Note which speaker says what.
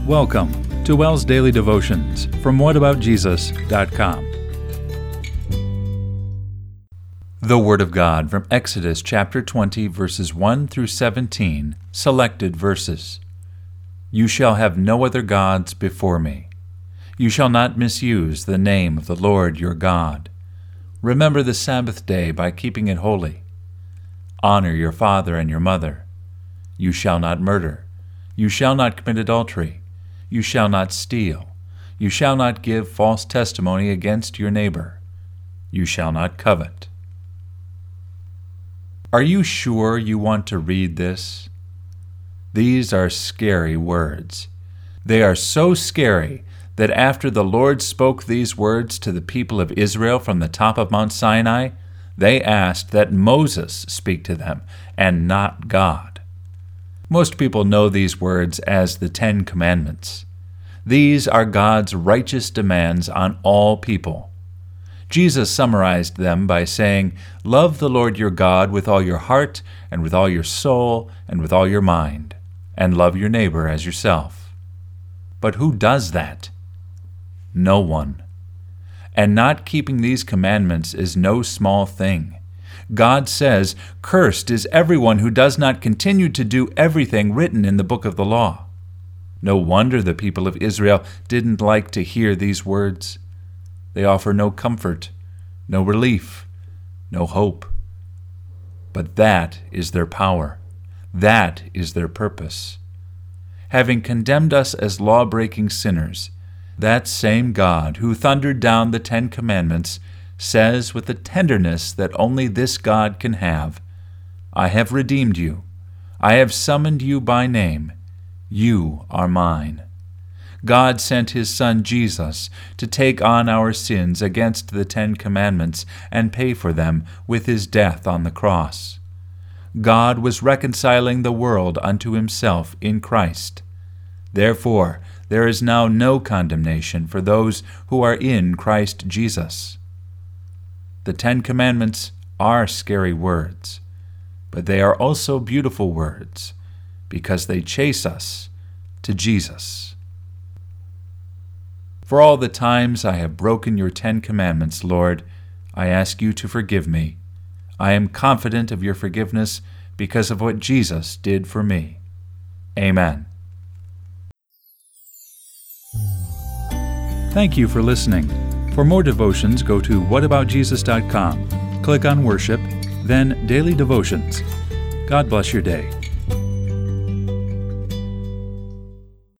Speaker 1: Welcome to WELL's Daily Devotions from whataboutjesus.com. The Word of God from Exodus chapter 20, verses 1 through 17, selected verses. You shall have no other gods before me. You shall not misuse the name of the Lord your God. Remember the Sabbath day by keeping it holy. Honor your father and your mother. You shall not murder. You shall not commit adultery. You shall not steal. You shall not give false testimony against your neighbor. You shall not covet. Are you sure you want to read this? These are scary words. They are so scary that after the Lord spoke these words to the people of Israel from the top of Mount Sinai, they asked that Moses speak to them and not God. Most people know these words as the Ten Commandments. These are God's righteous demands on all people. Jesus summarized them by saying, "Love the Lord your God with all your heart and with all your soul and with all your mind, and love your neighbor as yourself." But who does that? No one. And not keeping these commandments is no small thing. God says, "Cursed is everyone who does not continue to do everything written in the book of the law." No wonder the people of Israel didn't like to hear these words. They offer no comfort, no relief, no hope. But that is their power. That is their purpose. Having condemned us as law-breaking sinners, that same God who thundered down the Ten Commandments says with the tenderness that only this God can have, "I have redeemed you. I have summoned you by name. You are mine." God sent His Son Jesus to take on our sins against the Ten Commandments and pay for them with His death on the cross. God was reconciling the world unto Himself in Christ. Therefore, there is now no condemnation for those who are in Christ Jesus. The Ten Commandments are scary words, but they are also beautiful words because they chase us to Jesus. For all the times I have broken your 10 Commandments, Lord, I ask you to forgive me. I am confident of your forgiveness because of what Jesus did for me. Amen. Thank you for listening. For more devotions, go to whataboutjesus.com. Click on Worship, then Daily Devotions. God bless your day.